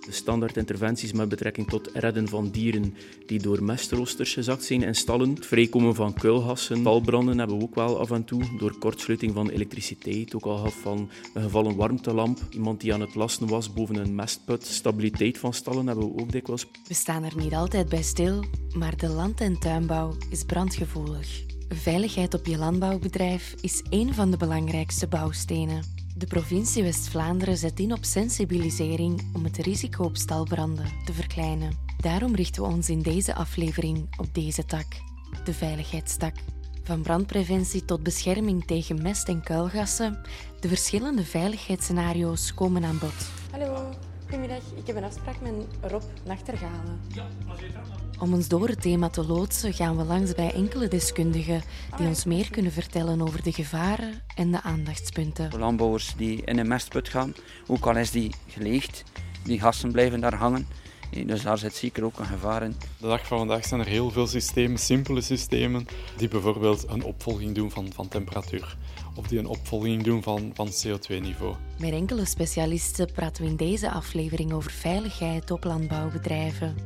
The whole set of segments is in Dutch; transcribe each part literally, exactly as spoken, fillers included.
De standaard interventies met betrekking tot redden van dieren die door mestroosters gezakt zijn in stallen. Het vrijkomen van kuilgassen, stalbranden hebben we ook wel af en toe. Door kortsluiting van elektriciteit, ook al gehad van een gevallen warmtelamp. Iemand die aan het lassen was boven een mestput. Stabiliteit van stallen hebben we ook dikwijls. We staan er niet altijd bij stil, maar de land- en tuinbouw is brandgevoelig. Veiligheid op je landbouwbedrijf is één van de belangrijkste bouwstenen. De provincie West-Vlaanderen zet in op sensibilisering om het risico op stalbranden te verkleinen. Daarom richten we ons in deze aflevering op deze tak, de veiligheidstak. Van brandpreventie tot bescherming tegen mest- en kuilgassen, de verschillende veiligheidsscenario's komen aan bod. Hallo, goedemiddag. Ik heb een afspraak met Rob Nachtergalen. Ja, als je het dan... Om ons door het thema te loodsen gaan we langs bij enkele deskundigen die ons meer kunnen vertellen over de gevaren en de aandachtspunten. De landbouwers die in een mestput gaan, ook al is die geleegd, die gassen blijven daar hangen. Dus daar zit zeker ook een gevaar in. De dag van vandaag zijn er heel veel systemen, simpele systemen, die bijvoorbeeld een opvolging doen van, van temperatuur. Of die een opvolging doen van, van C O twee niveau. Met enkele specialisten praten we in deze aflevering over veiligheid op landbouwbedrijven.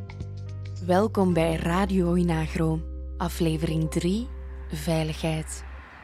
Welkom bij Radio Inagro, aflevering drie, Veiligheid.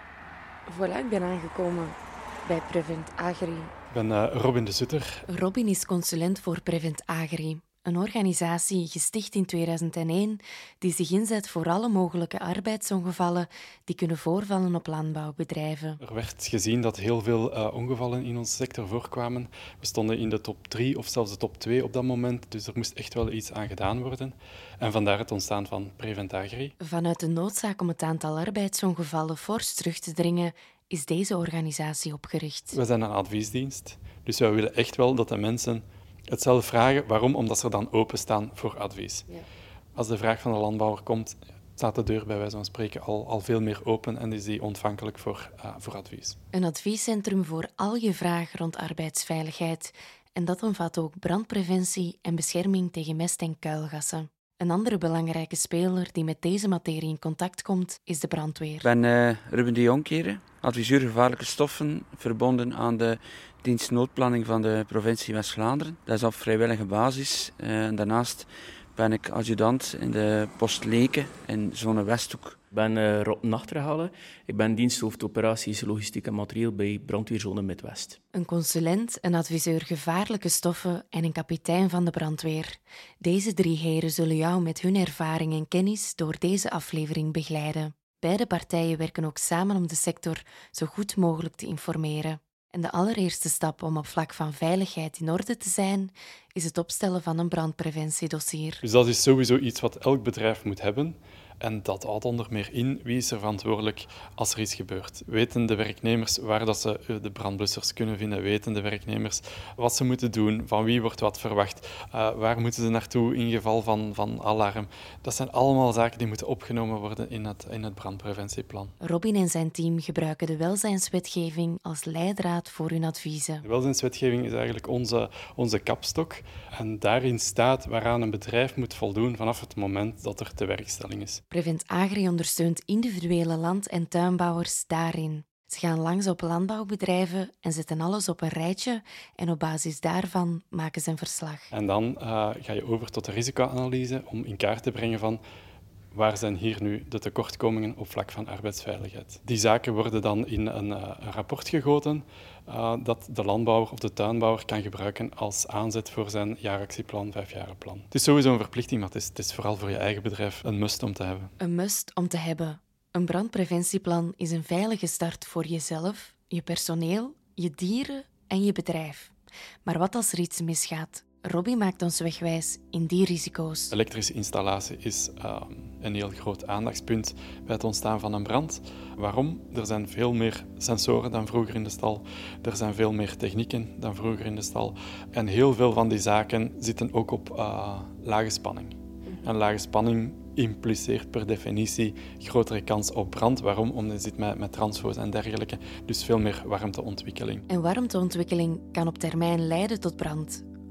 Voilà, ik ben aangekomen bij Prevent Agri. Ik ben uh, Robin de Sutter. Robin is consulent voor Prevent Agri, een organisatie gesticht in tweeduizend één die zich inzet voor alle mogelijke arbeidsongevallen die kunnen voorvallen op landbouwbedrijven. Er werd gezien dat heel veel uh, ongevallen in onze sector voorkwamen. We stonden in de top drie of zelfs de top twee op dat moment, dus er moest echt wel iets aan gedaan worden. En vandaar het ontstaan van Prevent Agri. Vanuit de noodzaak om het aantal arbeidsongevallen fors terug te dringen, is deze organisatie opgericht. We zijn een adviesdienst, dus wij willen echt wel dat de mensen het zelf vragen. Waarom? Omdat ze dan openstaan voor advies. Ja. Als de vraag van de landbouwer komt, staat de deur bij wijze van spreken al, al veel meer open en is die ontvankelijk voor, uh, voor advies. Een adviescentrum voor al je vragen rond arbeidsveiligheid. En dat omvat ook brandpreventie en bescherming tegen mest- en kuilgassen. Een andere belangrijke speler die met deze materie in contact komt, is de brandweer. Ik ben uh, Ruben de Jonkeren, adviseur gevaarlijke stoffen, verbonden aan de dienst noodplanning van de provincie West-Vlaanderen. Dat is op vrijwillige basis. Uh, en daarnaast ben ik adjudant in de post Leken in zone Westhoek. Ik ben uh, Rob Nachtergalen. Ik ben diensthoofd operaties, logistiek en materieel bij brandweerzone Midwest. Een consulent, een adviseur gevaarlijke stoffen en een kapitein van de brandweer. Deze drie heren zullen jou met hun ervaring en kennis door deze aflevering begeleiden. Beide partijen werken ook samen om de sector zo goed mogelijk te informeren. En de allereerste stap om op vlak van veiligheid in orde te zijn, is het opstellen van een brandpreventiedossier. Dus dat is sowieso iets wat elk bedrijf moet hebben. En dat houdt onder meer in wie is er verantwoordelijk als er iets gebeurt. Weten de werknemers waar dat ze de brandblussers kunnen vinden? Weten de werknemers wat ze moeten doen? Van wie wordt wat verwacht? Uh, waar moeten ze naartoe in geval van, van alarm? Dat zijn allemaal zaken die moeten opgenomen worden in het, in het brandpreventieplan. Robin en zijn team gebruiken de welzijnswetgeving als leidraad voor hun adviezen. De welzijnswetgeving is eigenlijk onze, onze kapstok. En daarin staat waaraan een bedrijf moet voldoen vanaf het moment dat er tewerkstelling is. Prevent Agri ondersteunt individuele land- en tuinbouwers daarin. Ze gaan langs op landbouwbedrijven en zetten alles op een rijtje en op basis daarvan maken ze een verslag. En dan uh, ga je over tot de risicoanalyse om in kaart te brengen van waar zijn hier nu de tekortkomingen op vlak van arbeidsveiligheid. Die zaken worden dan in een, uh, een rapport gegoten uh, dat de landbouwer of de tuinbouwer kan gebruiken als aanzet voor zijn jaaractieplan, vijfjarenplan. Het is sowieso een verplichting, maar het is, het is vooral voor je eigen bedrijf een must om te hebben. Een must om te hebben. Een brandpreventieplan is een veilige start voor jezelf, je personeel, je dieren en je bedrijf. Maar wat als er iets misgaat? Robbie maakt ons wegwijs in die risico's. Elektrische installatie is uh, een heel groot aandachtspunt bij het ontstaan van een brand. Waarom? Er zijn veel meer sensoren dan vroeger in de stal. Er zijn veel meer technieken dan vroeger in de stal. En heel veel van die zaken zitten ook op uh, lage spanning. En lage spanning impliceert per definitie grotere kans op brand. Waarom? Omdat je zit met, met transfo's en dergelijke. Dus veel meer warmteontwikkeling. En warmteontwikkeling kan op termijn leiden tot brand.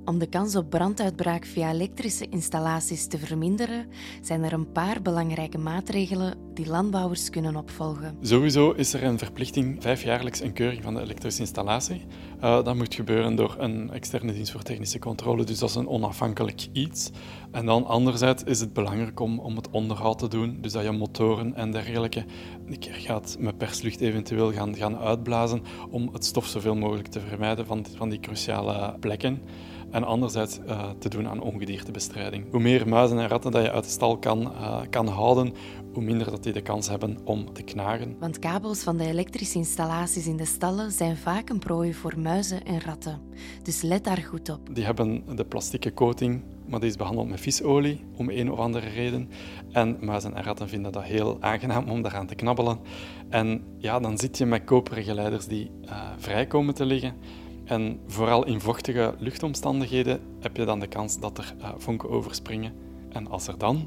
Om de kans op branduitbraak via elektrische installaties te verminderen, zijn er een paar belangrijke maatregelen die landbouwers kunnen opvolgen. Sowieso is er een verplichting vijfjaarlijks een keuring van de elektrische installatie. Uh, dat moet gebeuren door een externe dienst voor technische controle, dus dat is een onafhankelijk iets. En dan anderzijds is het belangrijk om, om het onderhoud te doen, dus dat je motoren en dergelijke een keer gaat met perslucht eventueel gaan, gaan uitblazen om het stof zoveel mogelijk te vermijden van, van die cruciale plekken. En anderzijds uh, te doen aan ongediertebestrijding. Hoe meer muizen en ratten dat je uit de stal kan, uh, kan houden, hoe minder dat die de kans hebben om te knagen. Want kabels van de elektrische installaties in de stallen zijn vaak een prooi voor muizen en ratten. Dus let daar goed op. Die hebben de plastieke coating, maar die is behandeld met visolie, om een of andere reden. En muizen en ratten vinden dat heel aangenaam om daaraan te knabbelen. En ja, dan zit je met koperen geleiders die uh, vrij komen te liggen. En vooral in vochtige luchtomstandigheden heb je dan de kans dat er uh, vonken overspringen. En als er dan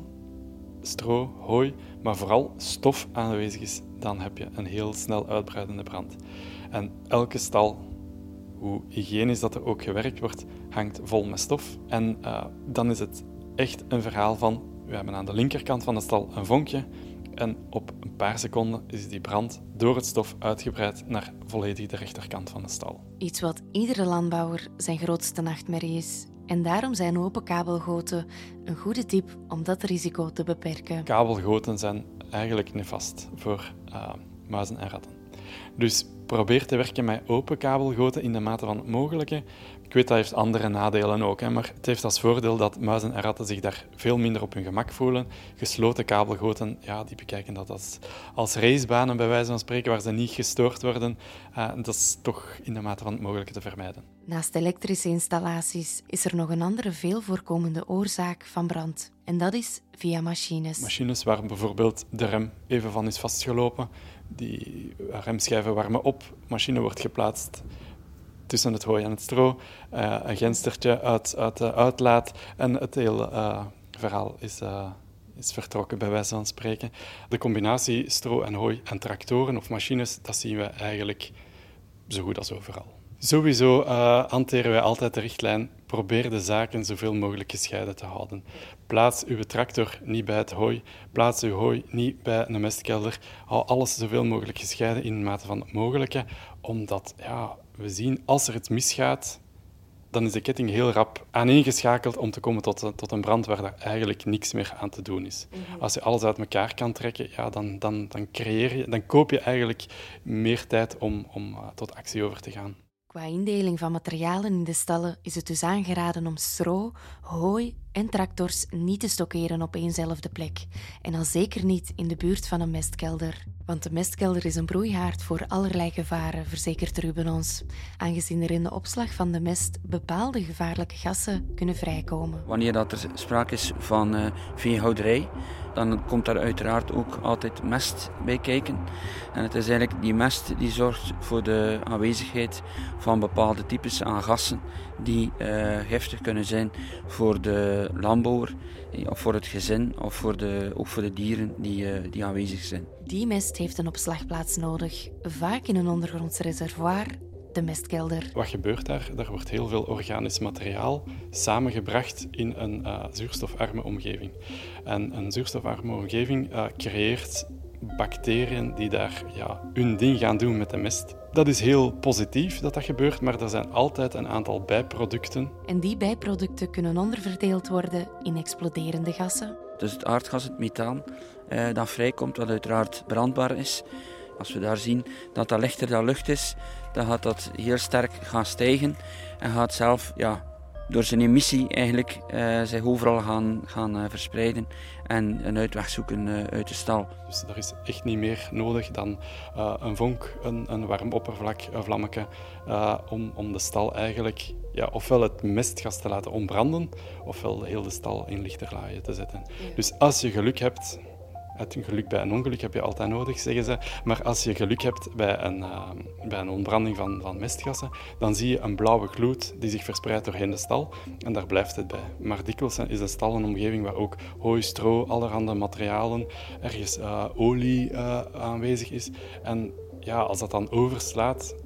stro, hooi, maar vooral stof aanwezig is, dan heb je een heel snel uitbreidende brand. En elke stal, hoe hygiënisch dat er ook gewerkt wordt, hangt vol met stof. En uh, dan is het echt een verhaal van, we hebben aan de linkerkant van de stal een vonkje en op een paar seconden is die brand door het stof uitgebreid naar volledig de rechterkant van de stal. Iets wat iedere landbouwer zijn grootste nachtmerrie is. En daarom zijn open kabelgoten een goede tip om dat risico te beperken. Kabelgoten zijn eigenlijk nefast voor uh, muizen en ratten. Dus probeer te werken met open kabelgoten in de mate van het mogelijke. Ik weet dat heeft andere nadelen ook, hè, maar het heeft als voordeel dat muizen en ratten zich daar veel minder op hun gemak voelen. Gesloten kabelgoten, ja, die bekijken dat als, als racebanen bij wijze van spreken, waar ze niet gestoord worden. Uh, dat is toch in de mate van het mogelijke te vermijden. Naast elektrische installaties is er nog een andere veel voorkomende oorzaak van brand. En dat is via machines. Machines waar bijvoorbeeld de rem even van is vastgelopen. Die remschijven warmen op, machine wordt geplaatst tussen het hooi en het stro, uh, een genstertje uit, uit de uitlaat en het hele uh, verhaal is, uh, is vertrokken, bij wijze van spreken. De combinatie stro en hooi en tractoren of machines, dat zien we eigenlijk zo goed als overal. Sowieso uh, hanteren wij altijd de richtlijn, probeer de zaken zoveel mogelijk gescheiden te houden. Plaats uw tractor niet bij het hooi, plaats uw hooi niet bij een mestkelder. Hou alles zoveel mogelijk gescheiden in de mate van het mogelijke, omdat ja, we zien, als er iets misgaat, dan is de ketting heel rap aaneengeschakeld om te komen tot, tot een brand waar daar eigenlijk niks meer aan te doen is. Mm-hmm. Als je alles uit elkaar kan trekken, ja, dan, dan, dan, creëer je, dan koop je eigenlijk meer tijd om, om uh, tot actie over te gaan. Qua indeling van materialen in de stallen is het dus aangeraden om stro, hooi en tractors niet te stockeren op éénzelfde plek. En al zeker niet in de buurt van een mestkelder. Want de mestkelder is een broeihaard voor allerlei gevaren, verzekert Ruben ons. Aangezien er in de opslag van de mest bepaalde gevaarlijke gassen kunnen vrijkomen. Wanneer dat er sprake is van uh, veehouderij, dan komt daar uiteraard ook altijd mest bij kijken. En het is eigenlijk die mest die zorgt voor de aanwezigheid van bepaalde types aan gassen die uh, giftig kunnen zijn voor de landbouwer, of voor het gezin, of voor de, ook voor de dieren die, uh, die aanwezig zijn. Die mest heeft een opslagplaats nodig, vaak in een ondergronds reservoir, de mestkelder. Wat gebeurt daar? Daar wordt heel veel organisch materiaal samengebracht in een uh, zuurstofarme omgeving. En een zuurstofarme omgeving uh, creëert bacteriën die daar ja, hun ding gaan doen met de mest. Dat is heel positief dat dat gebeurt, maar er zijn altijd een aantal bijproducten. En die bijproducten kunnen onderverdeeld worden in exploderende gassen. Dus het aardgas, het methaan, eh, dat vrijkomt, wat uiteraard brandbaar is. Als we daar zien dat dat lichter dan lucht is, dan gaat dat heel sterk gaan stijgen en gaat zelf ja, door zijn emissie eigenlijk uh, zich overal gaan, gaan uh, verspreiden en een uitweg zoeken uh, uit de stal. Dus er is echt niet meer nodig dan uh, een vonk, een, een warm oppervlak, een vlammetje, uh, om, om de stal eigenlijk ja, ofwel het mestgas te laten ontbranden, ofwel heel de stal in lichterlaaien te zetten. Ja. Dus als je geluk hebt, het geluk bij een ongeluk heb je altijd nodig, zeggen ze. Maar als je geluk hebt bij een, uh, bij een ontbranding van, van mestgassen, dan zie je een blauwe gloed die zich verspreidt doorheen de stal. En daar blijft het bij. Maar dikwijls is een stal een omgeving waar ook hooi, stro, allerhande materialen, ergens uh, olie uh, aanwezig is. En ja, als dat dan overslaat,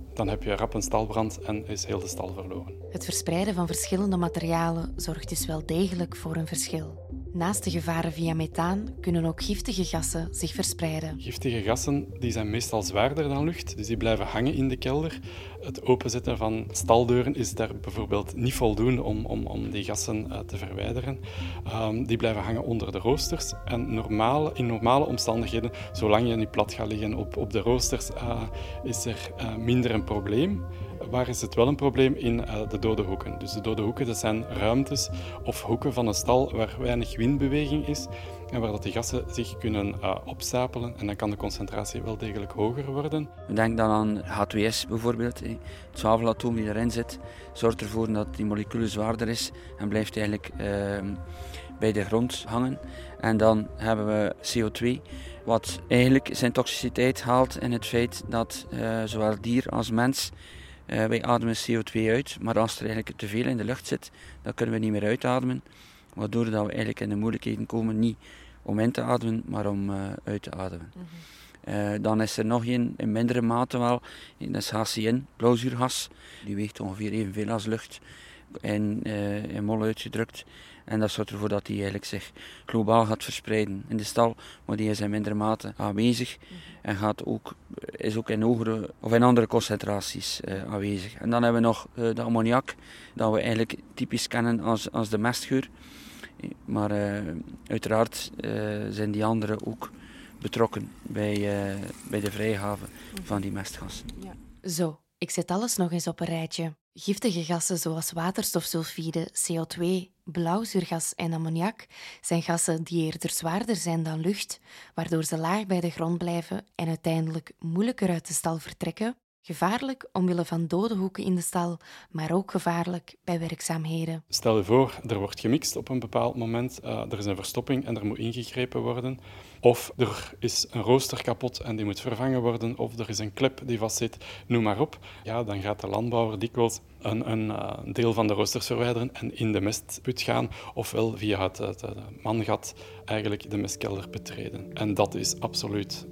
dan heb je rap een stalbrand en is heel de stal verloren. Het verspreiden van verschillende materialen zorgt dus wel degelijk voor een verschil. Naast de gevaren via methaan kunnen ook giftige gassen zich verspreiden. Giftige gassen die zijn meestal zwaarder dan lucht, dus die blijven hangen in de kelder. Het openzetten van staldeuren is daar bijvoorbeeld niet voldoende om, om, om die gassen uh, te verwijderen. Um, die blijven hangen onder de roosters. En normale, in normale omstandigheden, zolang je niet plat gaat liggen op, op de roosters, uh, is er uh, minder een probleem. Waar is het wel een probleem? In uh, de dode hoeken. Dus de dode hoeken, dat zijn ruimtes of hoeken van een stal waar weinig windbeweging is en waar dat die gassen zich kunnen uh, opstapelen en dan kan de concentratie wel degelijk hoger worden. Denk dan aan H twee S bijvoorbeeld. Het zwavelatoom die erin zit, zorgt ervoor dat die moleculen zwaarder is en blijft eigenlijk uh, bij de grond hangen. En dan hebben we C O twee, wat eigenlijk zijn toxiciteit haalt in het feit dat uh, zowel dier als mens Uh, wij ademen C O twee uit, maar als er eigenlijk te veel in de lucht zit, dan kunnen we niet meer uitademen. Waardoor dat we eigenlijk in de moeilijkheden komen, niet om in te ademen, maar om uh, uit te ademen. Mm-hmm. Uh, dan is er nog een, in mindere mate wel, dat is H C N, blauwzuurgas. Die weegt ongeveer evenveel als lucht, in, uh, in mol uitgedrukt. En dat zorgt ervoor dat die eigenlijk zich globaal gaat verspreiden in de stal, maar die is in mindere mate aanwezig en gaat ook, is ook in hogere of in andere concentraties uh, aanwezig. En dan hebben we nog uh, de ammoniak, dat we eigenlijk typisch kennen als, als de mestgeur. Maar uh, uiteraard uh, zijn die anderen ook betrokken bij, uh, bij de vrijgave van die mestgassen. Ja. Zo, ik zet alles nog eens op een rijtje. Giftige gassen zoals waterstofsulfide, C O twee, blauwzuurgas en ammoniak zijn gassen die eerder zwaarder zijn dan lucht, waardoor ze laag bij de grond blijven en uiteindelijk moeilijker uit de stal vertrekken. Gevaarlijk omwille van dode hoeken in de stal, maar ook gevaarlijk bij werkzaamheden. Stel je voor, er wordt gemixt op een bepaald moment, uh, er is een verstopping en er moet ingegrepen worden. Of er is een rooster kapot en die moet vervangen worden, of er is een klep die vastzit, noem maar op. Ja, dan gaat de landbouwer dikwijls een, een uh, deel van de roosters verwijderen en in de mestput gaan, ofwel via het, het, het mangat eigenlijk de mestkelder betreden. En dat is absoluut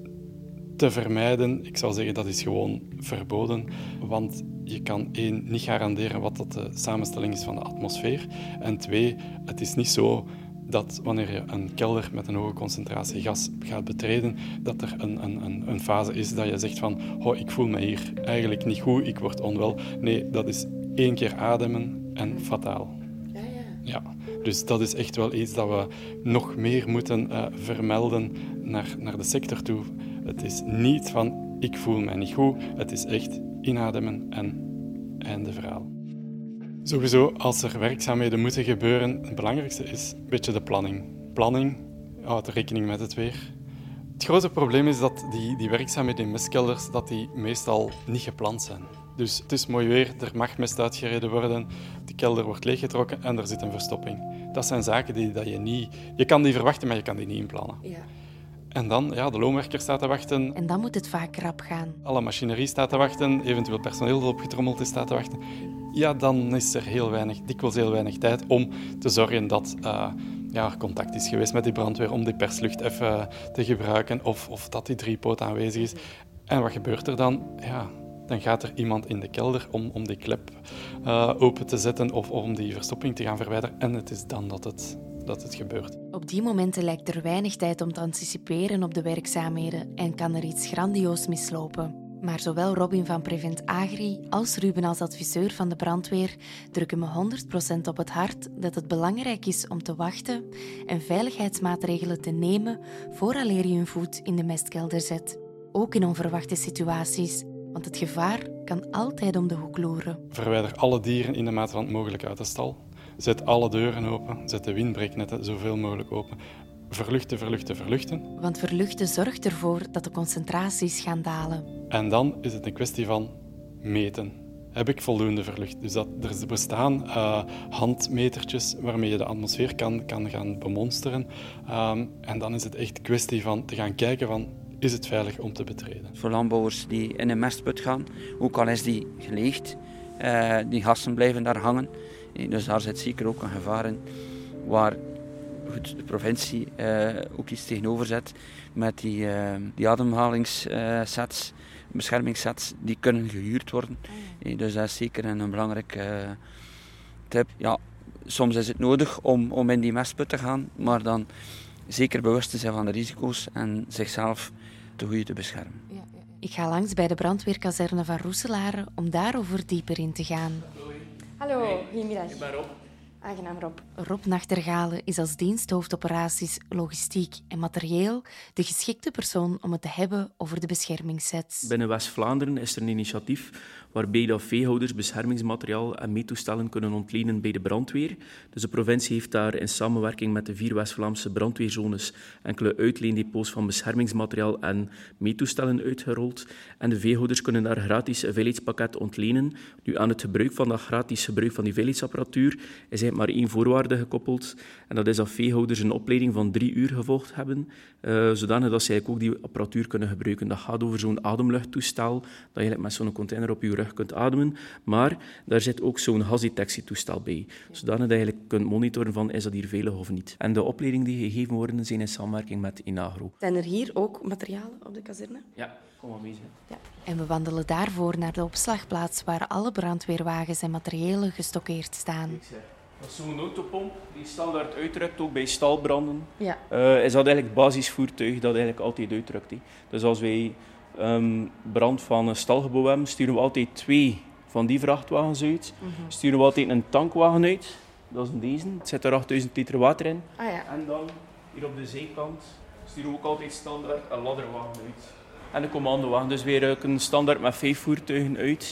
te vermijden. Ik zou zeggen, dat is gewoon verboden, want je kan één, niet garanderen wat dat de samenstelling is van de atmosfeer. En twee, het is niet zo dat wanneer je een kelder met een hoge concentratie gas gaat betreden, dat er een, een, een fase is dat je zegt van oh, ik voel me hier eigenlijk niet goed, ik word onwel. Nee, dat is één keer ademen en fataal. Ja, ja. Ja. Dus dat is echt wel iets dat we nog meer moeten uh, vermelden naar, naar de sector toe. Het is niet van, ik voel mij niet goed. Het is echt inademen en einde verhaal. Sowieso, als er werkzaamheden moeten gebeuren, het belangrijkste is een beetje de planning. Planning, houd rekening met het weer. Het grote probleem is dat die, die werkzaamheden in mestkelders dat die meestal niet gepland zijn. Dus het is mooi weer, er mag mest uitgereden worden, de kelder wordt leeggetrokken en er zit een verstopping. Dat zijn zaken die dat je niet... Je kan die verwachten, maar je kan die niet inplannen. Ja. En dan, ja, de loonwerker staat te wachten. En dan moet het vaak rap gaan. Alle machinerie staat te wachten, eventueel personeel dat opgetrommeld is staat te wachten. Ja, dan is er heel weinig, dikwijls heel weinig tijd om te zorgen dat uh, ja, er contact is geweest met die brandweer, om die perslucht even te gebruiken of, of dat die driepoot aanwezig is. En wat gebeurt er dan? Ja, dan gaat er iemand in de kelder om, om die klep uh, open te zetten of om die verstopping te gaan verwijderen. En het is dan dat het... dat het gebeurt. Op die momenten lijkt er weinig tijd om te anticiperen op de werkzaamheden en kan er iets grandioos mislopen. Maar zowel Robin van Prevent Agri als Ruben als adviseur van de brandweer drukken me honderd procent op het hart dat het belangrijk is om te wachten en veiligheidsmaatregelen te nemen vooraleer je een voet in de mestkelder zet. Ook in onverwachte situaties, want het gevaar kan altijd om de hoek loeren. Verwijder alle dieren in de mate van het mogelijk uit de stal. Zet alle deuren open, zet de windbreeknetten zoveel mogelijk open. Verluchten, verluchten, verluchten. Want verluchten zorgt ervoor dat de concentraties gaan dalen. En dan is het een kwestie van meten. Heb ik voldoende verlucht? Dus dat, er bestaan uh, handmetertjes waarmee je de atmosfeer kan, kan gaan bemonsteren. Um, en dan is het echt kwestie van te gaan kijken van... Is het veilig om te betreden? Voor landbouwers die in een mestput gaan, ook al is die geleegd, uh, die gassen blijven daar hangen. Dus daar zit zeker ook een gevaar in, waar goed, de provincie uh, ook iets tegenover zet met die, uh, die ademhalingssets, beschermingssets die kunnen gehuurd worden. Mm. Dus dat is zeker een, een belangrijke uh, tip. Ja, soms is het nodig om, om in die mestput te gaan, maar dan zeker bewust te zijn van de risico's en zichzelf te goede te beschermen. Ja, ja. Ik ga langs bij de brandweerkazerne van Roeselare om daarover dieper in te gaan. Hallo, goedemiddag. Ik ben Rob. Aangenaam, Rob. Rob Nachtergale is als diensthoofdoperaties, logistiek en materieel de geschikte persoon om het te hebben over de beschermingssets. Binnen West-Vlaanderen is er een initiatief waarbij dat veehouders beschermingsmateriaal en meetoestellen kunnen ontlenen bij de brandweer. Dus de provincie heeft daar in samenwerking met de vier West-Vlaamse brandweerzones enkele uitleendepots van beschermingsmateriaal en meetoestellen uitgerold. En de veehouders kunnen daar gratis een veiligheidspakket ontlenen. Nu, aan het gebruik van dat gratis gebruik van die veiligheidsapparatuur is eigenlijk maar één voorwaarde gekoppeld. En dat is dat veehouders een opleiding van drie uur gevolgd hebben, uh, zodanig dat ze eigenlijk ook die apparatuur kunnen gebruiken. Dat gaat over zo'n ademluchttoestel, dat je eigenlijk met zo'n container op je rug kunt ademen, maar daar zit ook zo'n gasdetectietoestel bij, zodanig dat je eigenlijk kunt monitoren van is dat hier veilig of niet. En de opleidingen die gegeven worden zijn in samenwerking met Inagro. Zijn er hier ook materialen op de kazerne? Ja, kom maar mee. Ja. En we wandelen daarvoor naar de opslagplaats waar alle brandweerwagens en materiëlen gestockeerd staan. Dat is zo'n autopomp die standaard uitrukt, ook bij stalbranden. Ja. Uh, is dat eigenlijk het basisvoertuig dat eigenlijk altijd uitrukt. He. Dus als wij um, brand van een stalgebouw hebben, sturen we altijd twee van die vrachtwagens uit. Mm-hmm. Sturen we altijd een tankwagen uit. Dat is deze. Het zit er achtduizend liter water in. Ah, ja. En dan hier op de zijkant sturen we ook altijd standaard een ladderwagen uit. En een commandowagen. Dus wij ruiken standaard met vijf voertuigen uit.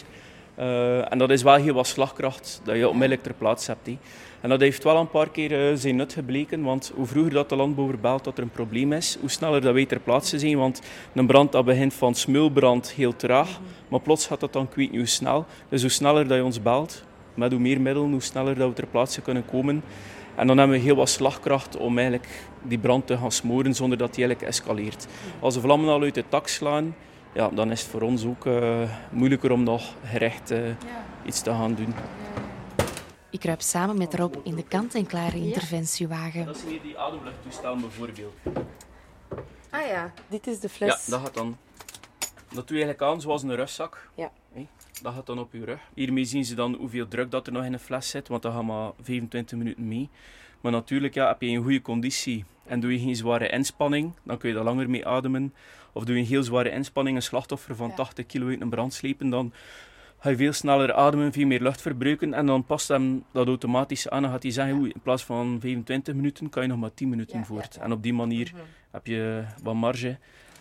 Uh, en dat is wel heel wat slagkracht dat je onmiddellijk ter plaatse hebt. He. En dat heeft wel een paar keer uh, zijn nut gebleken, want hoe vroeger dat de landbouwer belt dat er een probleem is, hoe sneller dat wij ter plaatse zijn. Want een brand dat begint van smulbrand heel traag, mm-hmm. maar plots gaat dat dan ik weet niet hoe snel. Dus hoe sneller dat je ons belt, met hoe meer middelen, hoe sneller dat we ter plaatse kunnen komen. En dan hebben we heel wat slagkracht om eigenlijk die brand te gaan smoren zonder dat die eigenlijk escaleert. Als de vlammen al uit de tak slaan, ja, dan is het voor ons ook uh, moeilijker om nog gerecht uh, ja. iets te gaan doen. Ik kruip samen met Rob in de kant-en-klare interventiewagen. Dat zijn hier die ademluchttoestellen bijvoorbeeld. Ah ja, dit is de fles. Ja, dat gaat dan. Dat doe je eigenlijk aan zoals een rugzak. Ja. Hey, dat gaat dan op je rug. Hiermee zien ze dan hoeveel druk dat er nog in een fles zit, want dat gaat maar vijfentwintig minuten mee. Maar natuurlijk, ja, heb je een goede conditie en doe je geen zware inspanning, dan kun je daar langer mee ademen. Of doe je een heel zware inspanning, een slachtoffer van ja. tachtig kilo uit een brand slepen, dan ga je veel sneller ademen, veel meer lucht verbruiken. En dan past hem dat automatisch aan. Dan gaat hij zeggen, ja. in plaats van vijfentwintig minuten, kan je nog maar tien minuten ja, voort. Ja, ja. En op die manier mm-hmm. heb je wat marge.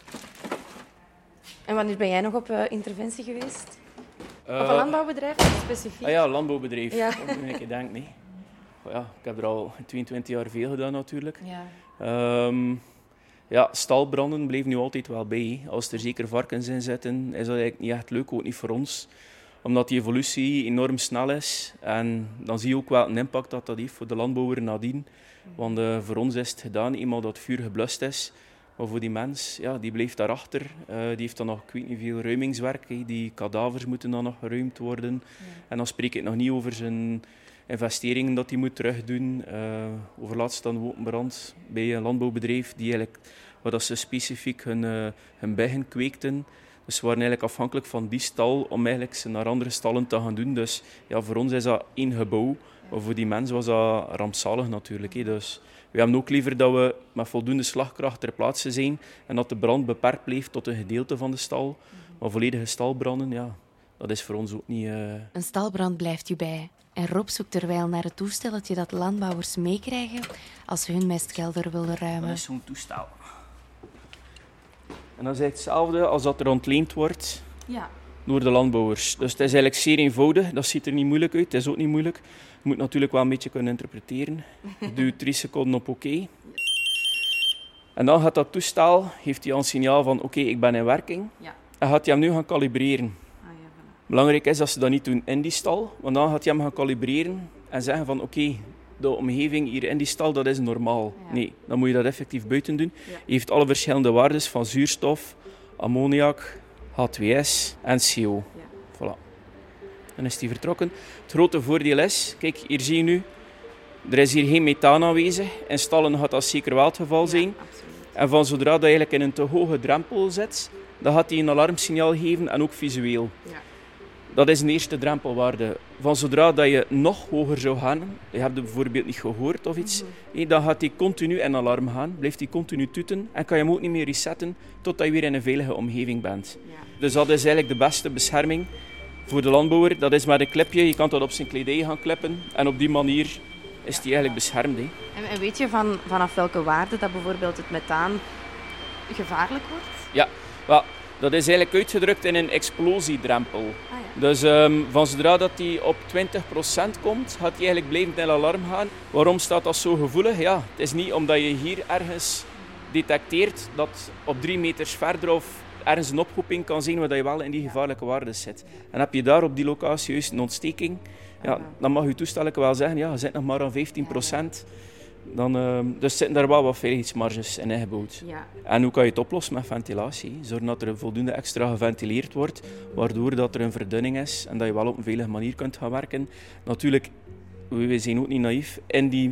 En wanneer ben jij nog op uh, interventie geweest? Uh, op een landbouwbedrijf specifiek? Ah ja, landbouwbedrijf. Ja. Dat ik denk, nee. Ja, ik heb er al tweeëntwintig jaar veel gedaan natuurlijk. Ja. Um, ja, stalbranden bleef nu altijd wel bij. Als er zeker varkens in zitten, is dat eigenlijk niet echt leuk, ook niet voor ons. Omdat die evolutie enorm snel is. En dan zie je ook wel een impact dat dat heeft voor de landbouwer nadien. Want uh, voor ons is het gedaan, eenmaal dat het vuur geblust is. Maar voor die mens, ja, die blijft daarachter. Uh, die heeft dan nog, ik weet niet veel, ruimingswerk. He. Die kadavers moeten dan nog geruimd worden. Ja. En dan spreek ik nog niet over zijn investeringen dat hij moet terugdoen. Uh, over laatst dan ook een brand bij een landbouwbedrijf die eigenlijk, waar dat ze specifiek hun, uh, hun bijen kweekten. Dus ze waren eigenlijk afhankelijk van die stal om eigenlijk ze naar andere stallen te gaan doen. Dus ja, voor ons is dat één gebouw. Maar voor die mensen was dat rampzalig natuurlijk. He. Dus we hebben ook liever dat we met voldoende slagkracht ter plaatse zijn en dat de brand beperkt blijft tot een gedeelte van de stal. Maar volledige stalbranden, ja, dat is voor ons ook niet... Uh... Een stalbrand blijft u bij. En Rob zoekt terwijl naar het toestelletje dat landbouwers meekrijgen als ze hun mestkelder willen ruimen. Dat is zo'n toestel. En dat is hetzelfde als dat er ontleend wordt ja. door de landbouwers. Dus het is eigenlijk zeer eenvoudig. Dat ziet er niet moeilijk uit. Het is ook niet moeilijk. Je moet natuurlijk wel een beetje kunnen interpreteren. Doe drie seconden op oké. Okay. En dan gaat dat toestel, heeft hij een signaal van oké, okay, ik ben in werking. Ja. En gaat hij hem nu gaan kalibreren. Belangrijk is dat ze dat niet doen in die stal, want dan gaat hij hem gaan kalibreren en zeggen van oké, okay, de omgeving hier in die stal, dat is normaal. Ja. Nee, dan moet je dat effectief buiten doen. Ja. Je heeft alle verschillende waarden van zuurstof, ammoniak, H twee S en C O. Ja. Voilà. Dan is die vertrokken. Het grote voordeel is, kijk, hier zie je nu, er is hier geen methaan aanwezig. In stallen gaat dat zeker wel het geval zijn. Ja, absoluut. En van zodra dat je eigenlijk in een te hoge drempel zit, dan gaat hij een alarmsignaal geven en ook visueel. Ja. Dat is een eerste drempelwaarde. Van zodra dat je nog hoger zou gaan, je hebt het bijvoorbeeld niet gehoord of iets, mm-hmm. dan gaat hij continu in alarm gaan, blijft hij continu toeten en kan je hem ook niet meer resetten totdat je weer in een veilige omgeving bent. Ja. Dus dat is eigenlijk de beste bescherming voor de landbouwer. Dat is met een clipje, je kan dat op zijn kledij gaan klippen en op die manier is hij eigenlijk beschermd. Hè. En, en weet je van, vanaf welke waarde dat bijvoorbeeld het methaan gevaarlijk wordt? Ja, well, dat is eigenlijk uitgedrukt in een explosiedrempel. Ah, ja. Dus um, van zodra dat die op twintig procent komt, gaat hij eigenlijk blijvend in alarm gaan. Waarom staat dat zo gevoelig? Ja, het is niet omdat je hier ergens detecteert dat op drie meters verder of ergens een ophoping kan zien waar je wel in die gevaarlijke waarden zit. En heb je daar op die locatie juist een ontsteking, ja, dan mag je toestel wel zeggen, ja, je zit nog maar aan vijftien procent. Dan, uh, dus zitten daar wel wat veiligheidsmarges in ingebouwd. Ja. En hoe kan je het oplossen met ventilatie? Zorg dat er voldoende extra geventileerd wordt, waardoor dat er een verdunning is en dat je wel op een veilige manier kunt gaan werken. Natuurlijk, we zijn ook niet naïef, in die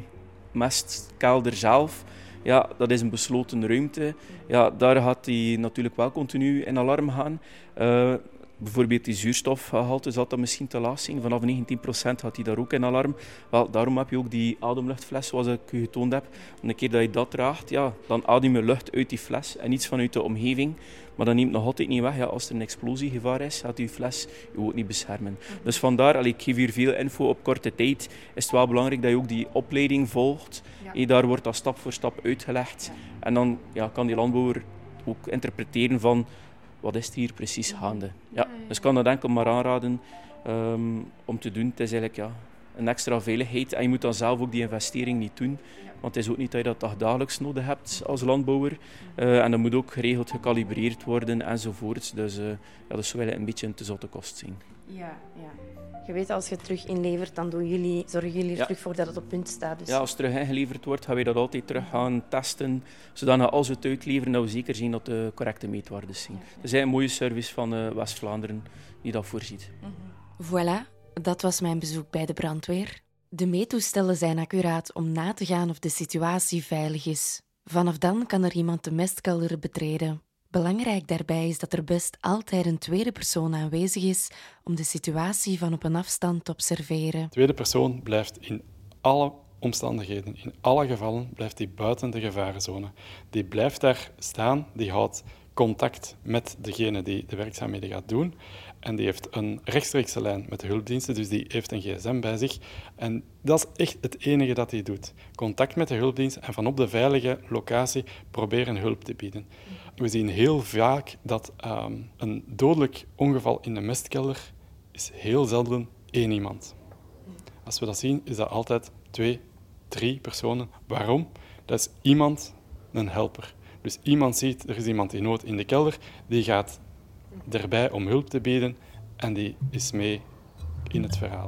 mestkelder zelf, ja, dat is een besloten ruimte. Ja, daar gaat hij natuurlijk wel continu in alarm gaan. Uh, Bijvoorbeeld die zuurstofgehalte zal dat misschien te laag zijn. Vanaf negentien procent gaat hij daar ook in alarm. Wel, daarom heb je ook die ademluchtfles, zoals ik u getoond heb. En een keer dat je dat draagt, ja, dan adem je lucht uit die fles en niets vanuit de omgeving. Maar dat neemt nog altijd niet weg. Ja, als er een explosiegevaar is, gaat die fles je ook niet beschermen. Dus vandaar, allee, ik geef hier veel info op korte tijd, is het wel belangrijk dat je ook die opleiding volgt. Ja. Hey, daar wordt dat stap voor stap uitgelegd. Ja. En dan ja, kan die landbouwer ook interpreteren van wat is hier precies gaande. Ja, dus ik kan dat enkel maar aanraden um, om te doen. Het is eigenlijk ja, een extra veiligheid. En je moet dan zelf ook die investering niet doen. Want het is ook niet dat je dat toch dagelijks nodig hebt als landbouwer. Uh, en dat moet ook geregeld gekalibreerd worden enzovoort. Dus uh, ja, dat zou wel een beetje een te zotte kost zijn. Ja, ja. Je weet, als je het terug inlevert, dan doen jullie, zorgen jullie er ja. terug voor dat het op punt staat. Dus. Ja, als het terug ingeleverd wordt, gaan we dat altijd terug gaan testen. Zodat als we het uitleveren, dat we zeker zien dat de correcte meetwaarden zijn. Ja. Dat is een mooie service van uh, West-Vlaanderen die dat voorziet. Mm-hmm. Voilà, dat was mijn bezoek bij de brandweer. De meettoestellen zijn accuraat om na te gaan of de situatie veilig is. Vanaf dan kan er iemand de mestkelder betreden. Belangrijk daarbij is dat er best altijd een tweede persoon aanwezig is om de situatie van op een afstand te observeren. De tweede persoon blijft in alle omstandigheden, in alle gevallen, blijft die buiten de gevarenzone. Die blijft daar staan, die houdt contact met degene die de werkzaamheden gaat doen. En die heeft een rechtstreekse lijn met de hulpdiensten, dus die heeft een gsm bij zich. En dat is echt het enige dat hij doet. Contact met de hulpdienst en van op de veilige locatie proberen hulp te bieden. We zien heel vaak dat um, een dodelijk ongeval in de mestkelder is heel zelden één iemand. Als we dat zien, is dat altijd twee, drie personen. Waarom? Dat is iemand, een helper. Dus iemand ziet, er is iemand in nood in de kelder, die gaat erbij om hulp te bieden en die is mee in het verhaal.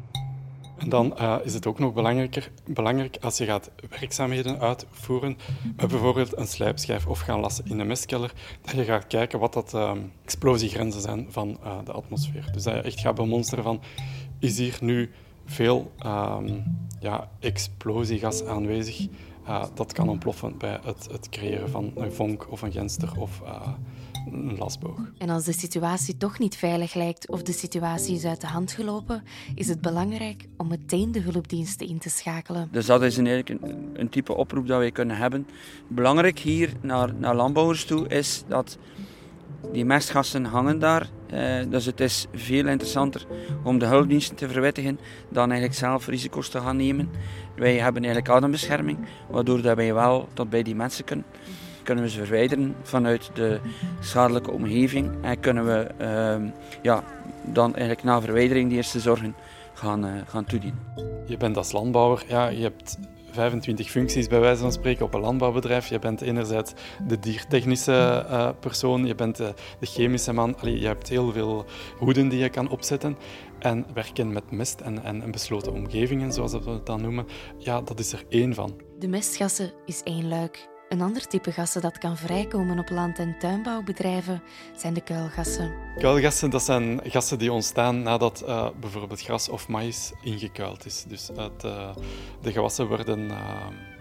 En dan uh, is het ook nog belangrijker, belangrijk als je gaat werkzaamheden uitvoeren, met bijvoorbeeld een slijpschijf of gaan lassen in de mestkelder, dat je gaat kijken wat dat uh, explosiegrenzen zijn van uh, de atmosfeer. Dus dat je echt gaat bemonsteren van, is hier nu veel um, ja, explosiegas aanwezig? Uh, dat kan ontploffen bij het, het creëren van een vonk of een genster of uh, een lasboog. En als de situatie toch niet veilig lijkt of de situatie is uit de hand gelopen, is het belangrijk om meteen de hulpdiensten in te schakelen. Dus dat is een, een, een type oproep dat wij kunnen hebben. Belangrijk hier naar, naar landbouwers toe is dat die mestgassen hangen daar. Uh, dus het is veel interessanter om de hulpdiensten te verwittigen dan eigenlijk zelf risico's te gaan nemen. Wij hebben eigenlijk adembescherming, waardoor dat wij wel tot bij die mensen kunnen. Kunnen we ze verwijderen vanuit de schadelijke omgeving en kunnen we uh, ja, dan eigenlijk na verwijdering die eerste zorgen gaan, uh, gaan toedienen. Je bent als landbouwer, ja, je hebt vijfentwintig functies bij wijze van spreken op een landbouwbedrijf. Je bent enerzijds de diertechnische uh, persoon, je bent de, de chemische man. Allee, je hebt heel veel hoeden die je kan opzetten. En werken met mest en, en, en besloten omgevingen, zoals we het dan noemen, ja, dat is er één van. De mestgassen is één luik. Een ander type gassen dat kan vrijkomen op land- en tuinbouwbedrijven zijn de kuilgassen. Kuilgassen, dat zijn gassen die ontstaan nadat uh, bijvoorbeeld gras of maïs ingekuild is. Dus het, uh, de gewassen worden uh,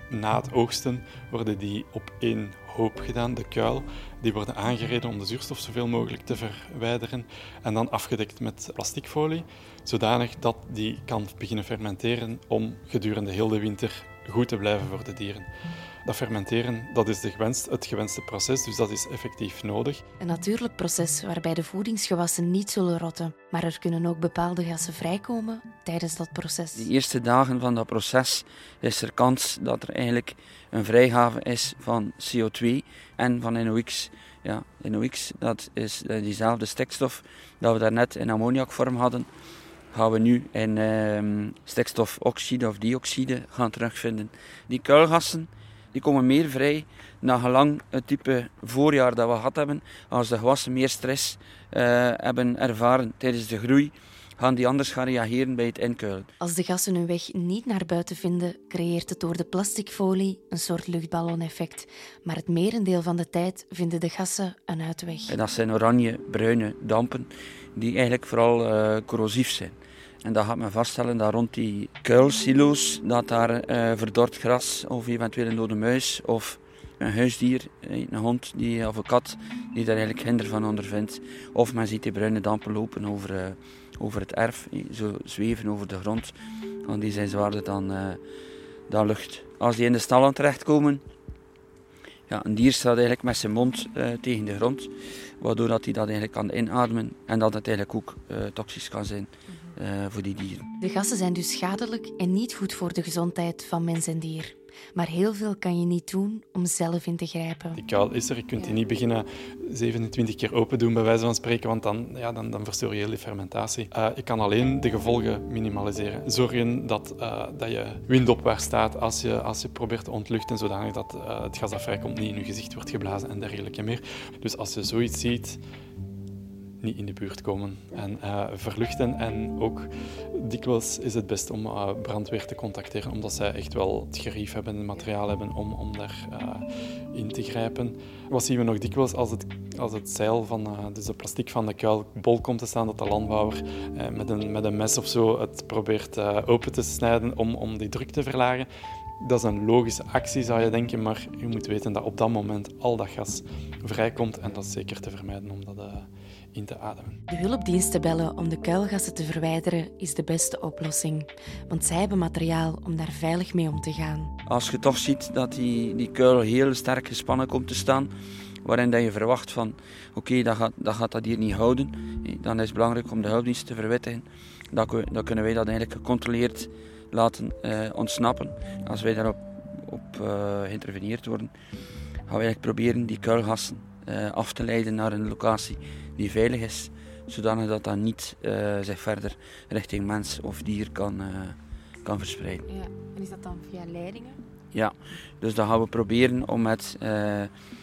na het oogsten worden die op één hoop gedaan, de kuil. Die worden aangereden om de zuurstof zoveel mogelijk te verwijderen en dan afgedekt met plasticfolie, zodanig dat die kan beginnen fermenteren om gedurende heel de winter goed te blijven voor de dieren. Dat fermenteren, dat is de gewenst, het gewenste proces, dus dat is effectief nodig. Een natuurlijk proces waarbij de voedingsgewassen niet zullen rotten, maar er kunnen ook bepaalde gassen vrijkomen tijdens dat proces. De eerste dagen van dat proces is er kans dat er eigenlijk een vrijgave is van C O twee en van N O X. Ja, N O X, dat is diezelfde stikstof dat we daarnet in ammoniakvorm hadden, gaan we nu in uh, stikstofoxide of dioxide gaan terugvinden. Die kuilgassen die komen meer vrij na gelang het type voorjaar dat we gehad hebben. Als de gewassen meer stress uh, hebben ervaren tijdens de groei, gaan die anders gaan reageren bij het inkuilen. Als de gassen hun weg niet naar buiten vinden, creëert het door de plasticfolie een soort luchtballon-effect. Maar het merendeel van de tijd vinden de gassen een uitweg. En dat zijn oranje-bruine dampen die eigenlijk vooral uh, corrosief zijn. En dan gaat men vaststellen dat rond die kuilsilo's dat daar uh, verdord gras of eventueel een dode muis of een huisdier, een hond die, of een kat die daar eigenlijk hinder van ondervindt. Of men ziet die bruine dampen lopen over, uh, over het erf, zo zweven over de grond. Want die zijn zwaarder dan, uh, dan lucht. Als die in de stallen terechtkomen, ja, een dier staat eigenlijk met zijn mond uh, tegen de grond, waardoor dat hij dat eigenlijk kan inademen en dat het eigenlijk ook uh, toxisch kan zijn uh, voor die dieren. De gassen zijn dus schadelijk en niet goed voor de gezondheid van mens en dier. Maar heel veel kan je niet doen om zelf in te grijpen. Die kuil is er, je kunt die niet beginnen zevenentwintig keer open doen, bij wijze van spreken, want dan, ja, dan, dan verstoor je heel die fermentatie. Uh, je kan alleen de gevolgen minimaliseren. Zorgen dat, uh, dat je windopwaarts staat als je, als je probeert te ontluchten, zodanig dat uh, het gas dat vrijkomt niet in je gezicht wordt geblazen en dergelijke meer. Dus als je zoiets ziet, niet in de buurt komen en uh, verluchten. En ook dikwijls is het best om uh, brandweer te contacteren, omdat zij echt wel het gerief hebben en het materiaal hebben om, om daar uh, in te grijpen. Wat zien we nog dikwijls als het, als het zeil van uh, dus de plastic van de kuil bol komt te staan, dat de landbouwer uh, met, een, met een mes of zo het probeert uh, open te snijden om, om die druk te verlagen. Dat is een logische actie, zou je denken, maar je moet weten dat op dat moment al dat gas vrijkomt en dat is zeker te vermijden om dat uh, in te ademen. De hulpdiensten bellen om de kuilgassen te verwijderen is de beste oplossing, want zij hebben materiaal om daar veilig mee om te gaan. Als je toch ziet dat die, die kuil heel sterk gespannen komt te staan, waarin dat je verwacht van oké, okay, dat, gaat, dat gaat dat hier niet houden, dan is het belangrijk om de hulpdiensten te verwittigen. Dan, dan kunnen wij dat eigenlijk gecontroleerd laten uh, ontsnappen. Als wij daarop op, uh, geïnterveneerd worden, gaan we eigenlijk proberen die kuilgassen uh, af te leiden naar een locatie die veilig is, zodanig dat dat niet uh, zich verder richting mens of dier kan, uh, kan verspreiden. Ja. En is dat dan via leidingen? Ja, dus dan gaan we proberen om met uh,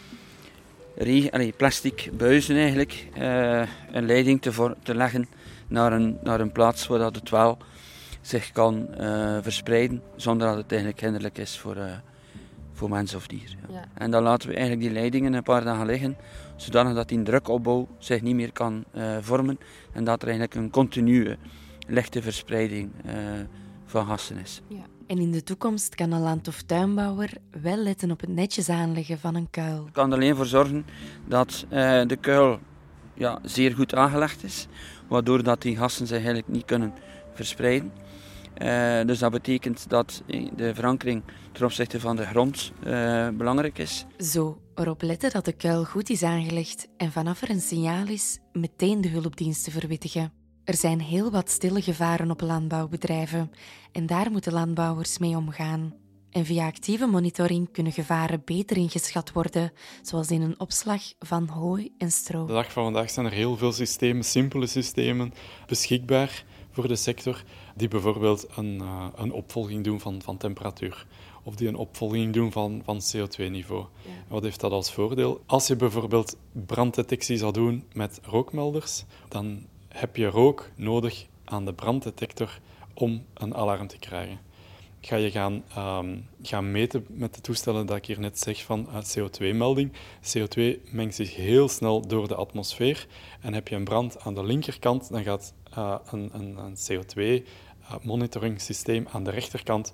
regen, allee, plastic buizen eigenlijk uh, een leiding te, voor, te leggen naar een, naar een plaats waar dat het wel zich kan uh, verspreiden, zonder dat het eigenlijk hinderlijk is voor, uh, voor mens of dier. Ja. Ja. En dan laten we eigenlijk die leidingen een paar dagen liggen, zodanig dat die drukopbouw zich niet meer kan uh, vormen en dat er eigenlijk een continue lichte verspreiding uh, van gassen is. Ja. En in de toekomst kan een land- of tuinbouwer wel letten op het netjes aanleggen van een kuil. Het kan er alleen voor zorgen dat uh, de kuil ja, zeer goed aangelegd is, waardoor dat die gassen zich eigenlijk niet kunnen verspreiden. Uh, dus dat betekent dat de verankering ten opzichte van de grond uh, belangrijk is. Zo, erop letten dat de kuil goed is aangelegd en vanaf er een signaal is, meteen de hulpdiensten verwittigen. Er zijn heel wat stille gevaren op landbouwbedrijven en daar moeten landbouwers mee omgaan. En via actieve monitoring kunnen gevaren beter ingeschat worden, zoals in een opslag van hooi en stro. De dag van vandaag zijn er heel veel systemen, simpele systemen, beschikbaar voor de sector, die bijvoorbeeld een, uh, een opvolging doen van, van temperatuur. Of die een opvolging doen van, van C O twee niveau. Ja. Wat heeft dat als voordeel? Als je bijvoorbeeld branddetectie zou doen met rookmelders, dan heb je rook nodig aan de branddetector om een alarm te krijgen. Ga je gaan, um, gaan meten met de toestellen dat ik hier net zeg van uh, C O twee melding. C O twee mengt zich heel snel door de atmosfeer en heb je een brand aan de linkerkant, dan gaat uh, een, een, een C O twee monitoring systeem aan de rechterkant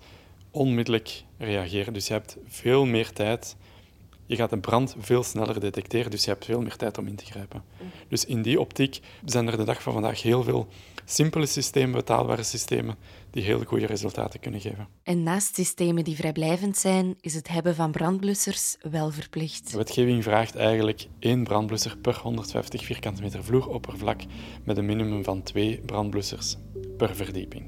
onmiddellijk reageren. Dus je hebt veel meer tijd. Je gaat een brand veel sneller detecteren, dus je hebt veel meer tijd om in te grijpen. Dus in die optiek zijn er de dag van vandaag heel veel simpele systemen, betaalbare systemen, die heel goede resultaten kunnen geven. En naast systemen die vrijblijvend zijn, is het hebben van brandblussers wel verplicht. De wetgeving vraagt eigenlijk één brandblusser per honderdvijftig vierkante meter vloeroppervlak met een minimum van twee brandblussers per verdieping.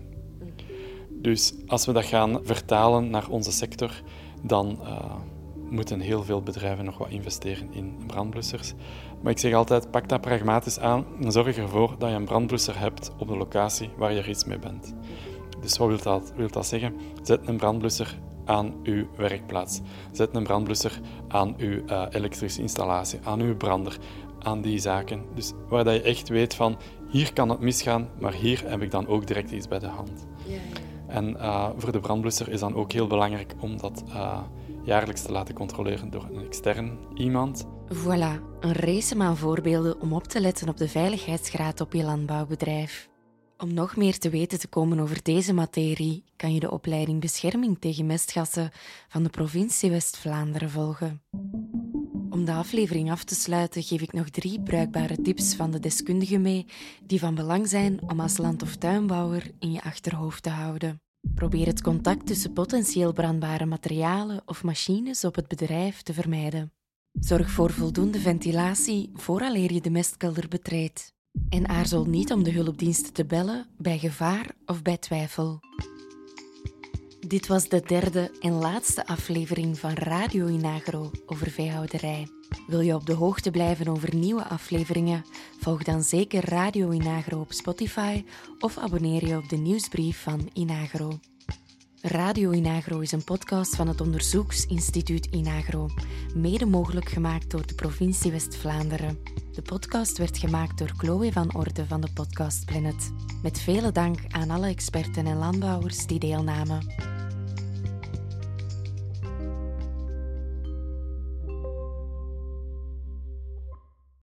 Dus als we dat gaan vertalen naar onze sector, dan uh, moeten heel veel bedrijven nog wat investeren in brandblussers. Maar ik zeg altijd, pak dat pragmatisch aan en zorg ervoor dat je een brandblusser hebt op de locatie waar je er iets mee bent. Dus wat wil dat, wil dat zeggen? Zet een brandblusser aan uw werkplaats. Zet een brandblusser aan uw uh, elektrische installatie, aan uw brander, aan die zaken. Dus waar dat je echt weet van, hier kan het misgaan, maar hier heb ik dan ook direct iets bij de hand. Ja, ja. En uh, voor de brandblusser is dan ook heel belangrijk om dat uh, jaarlijks te laten controleren door een extern iemand. Voilà, een race aan voorbeelden om op te letten op de veiligheidsgraad op je landbouwbedrijf. Om nog meer te weten te komen over deze materie, kan je de opleiding Bescherming tegen mestgassen van de provincie West-Vlaanderen volgen. Om de aflevering af te sluiten geef ik nog drie bruikbare tips van de deskundigen mee die van belang zijn om als land- of tuinbouwer in je achterhoofd te houden. Probeer het contact tussen potentieel brandbare materialen of machines op het bedrijf te vermijden. Zorg voor voldoende ventilatie vooraleer je de mestkelder betreedt. En aarzel niet om de hulpdiensten te bellen bij gevaar of bij twijfel. Dit was de derde en laatste aflevering van Radio Inagro over veehouderij. Wil je op de hoogte blijven over nieuwe afleveringen? Volg dan zeker Radio Inagro op Spotify of abonneer je op de nieuwsbrief van Inagro. Radio Inagro is een podcast van het Onderzoeksinstituut Inagro, mede mogelijk gemaakt door de provincie West-Vlaanderen. De podcast werd gemaakt door Chloe van Orde van de Podcast Planet. Met vele dank aan alle experten en landbouwers die deelnamen.